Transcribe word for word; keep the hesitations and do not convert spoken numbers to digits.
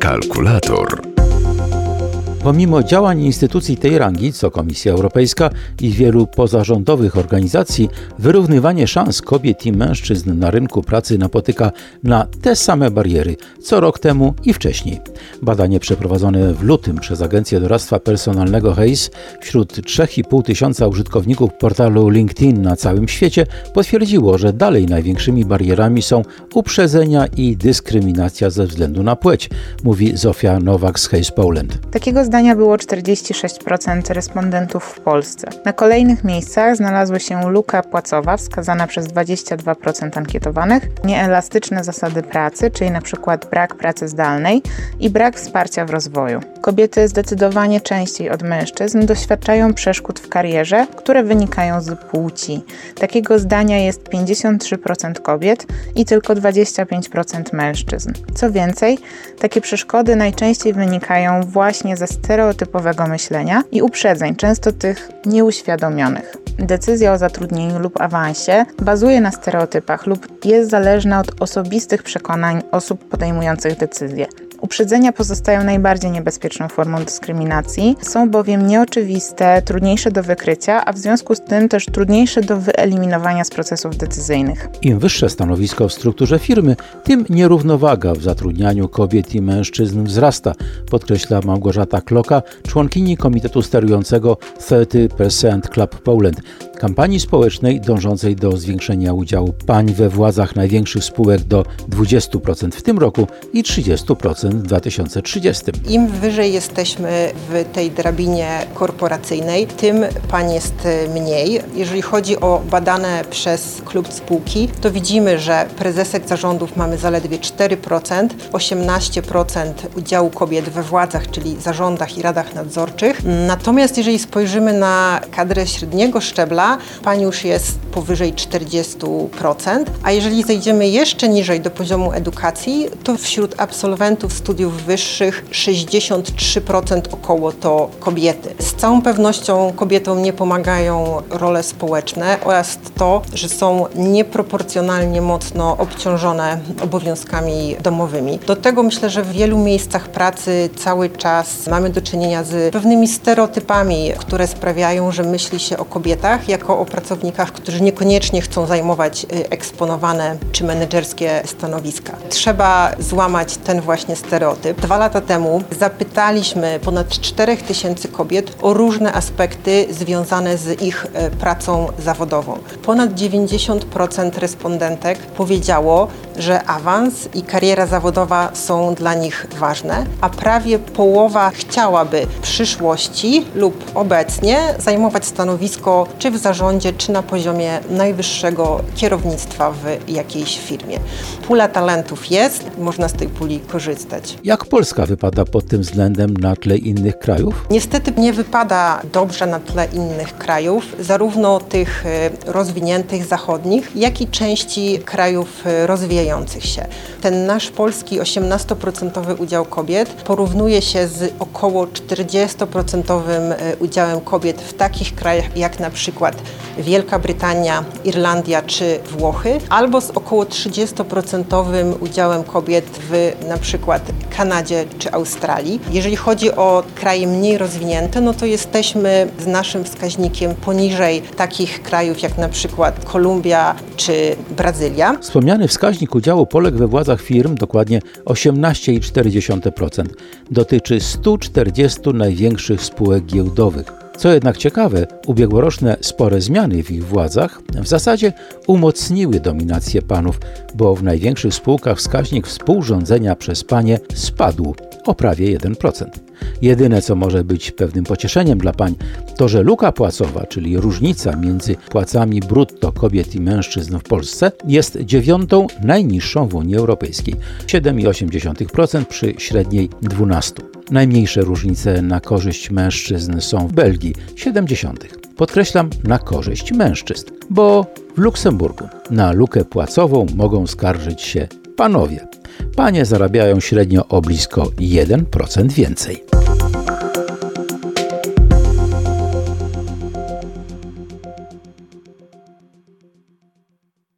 Kalkulator. Pomimo działań instytucji tej rangi, co Komisja Europejska i wielu pozarządowych organizacji, wyrównywanie szans kobiet i mężczyzn na rynku pracy napotyka na te same bariery, co rok temu i wcześniej. Badanie przeprowadzone w lutym przez Agencję Doradztwa Personalnego Hays wśród trzy i pół tysiąca użytkowników portalu LinkedIn na całym świecie potwierdziło, że dalej największymi barierami są uprzedzenia i dyskryminacja ze względu na płeć, mówi Zofia Nowak z Hays Poland. Takiego zdania było czterdzieści sześć procent respondentów w Polsce. Na kolejnych miejscach znalazły się luka płacowa wskazana przez dwadzieścia dwa procent ankietowanych, nieelastyczne zasady pracy, czyli np. brak pracy zdalnej i brak wsparcia w rozwoju. Kobiety zdecydowanie częściej od mężczyzn doświadczają przeszkód w karierze, które wynikają z płci. Takiego zdania jest pięćdziesiąt trzy procent kobiet i tylko dwadzieścia pięć procent mężczyzn. Co więcej, takie przeszkody najczęściej wynikają właśnie ze stereotypowego myślenia i uprzedzeń, często tych nieuświadomionych. Decyzja o zatrudnieniu lub awansie bazuje na stereotypach lub jest zależna od osobistych przekonań osób podejmujących decyzje. Uprzedzenia pozostają najbardziej niebezpieczną formą dyskryminacji, są bowiem nieoczywiste, trudniejsze do wykrycia, a w związku z tym też trudniejsze do wyeliminowania z procesów decyzyjnych. Im wyższe stanowisko w strukturze firmy, tym nierównowaga w zatrudnianiu kobiet i mężczyzn wzrasta, podkreśla Małgorzata Kloka, członkini komitetu sterującego trzydzieści procent Club Poland, kampanii społecznej dążącej do zwiększenia udziału pań we władzach największych spółek do dwadzieścia procent w tym roku i trzydzieści procent w dwa tysiące trzydziestym. Im wyżej jesteśmy w tej drabinie korporacyjnej, tym pań jest mniej. Jeżeli chodzi o badane przez klub spółki, to widzimy, że prezesek zarządów mamy zaledwie cztery procent, osiemnaście procent udziału kobiet we władzach, czyli zarządach i radach nadzorczych. Natomiast jeżeli spojrzymy na kadrę średniego szczebla, pań już jest powyżej czterdzieści procent, a jeżeli zejdziemy jeszcze niżej do poziomu edukacji, to wśród absolwentów studiów wyższych sześćdziesiąt trzy procent około to kobiety. Z całą pewnością kobietom nie pomagają role społeczne oraz to, że są nieproporcjonalnie mocno obciążone obowiązkami domowymi. Do tego myślę, że w wielu miejscach pracy cały czas mamy do czynienia z pewnymi stereotypami, które sprawiają, że myśli się o kobietach jako o pracownikach, którzy niekoniecznie chcą zajmować eksponowane czy menedżerskie stanowiska. Trzeba złamać ten właśnie stereotyp. Dwa lata temu zapytaliśmy ponad cztery tysiące kobiet o różne aspekty związane z ich pracą zawodową. Ponad dziewięćdziesiąt procent respondentek powiedziało, że awans i kariera zawodowa są dla nich ważne, a prawie połowa chciałaby w przyszłości lub obecnie zajmować stanowisko czy w zarządzie, czy na poziomie najwyższego kierownictwa w jakiejś firmie. Pula talentów jest, można z tej puli korzystać. Jak Polska wypada pod tym względem na tle innych krajów? Niestety nie wypada dobrze na tle innych krajów, zarówno tych rozwiniętych, zachodnich, jak i części krajów rozwijających się. Ten nasz polski osiemnastoprocentowy udział kobiet porównuje się z około czterdziestoprocentowym udziałem kobiet w takich krajach jak na przykład Wielka Brytania, Irlandia czy Włochy, albo z około trzydziestoprocentowym udziałem kobiet w na przykład Kanadzie czy Australii. Jeżeli chodzi o kraje mniej rozwinięte, no to jesteśmy z naszym wskaźnikiem poniżej takich krajów jak na przykład Kolumbia czy Brazylia. Wspomniany wskaźnik udziału Polek we władzach firm, dokładnie osiemnaście przecinek cztery procent, dotyczy stu czterdziestu największych spółek giełdowych. Co jednak ciekawe, ubiegłoroczne spore zmiany w ich władzach w zasadzie umocniły dominację panów, bo w największych spółkach wskaźnik współrządzenia przez panie spadł o prawie jeden procent. Jedyne, co może być pewnym pocieszeniem dla pań, to że luka płacowa, czyli różnica między płacami brutto kobiet i mężczyzn w Polsce, jest dziewiątą najniższą w Unii Europejskiej, siedem przecinek osiem procent przy średniej dwanaście procent. Najmniejsze różnice na korzyść mężczyzn są w Belgii, siedem procent. Podkreślam, na korzyść mężczyzn, bo w Luksemburgu na lukę płacową mogą skarżyć się panowie. Panie zarabiają średnio o blisko jeden procent więcej.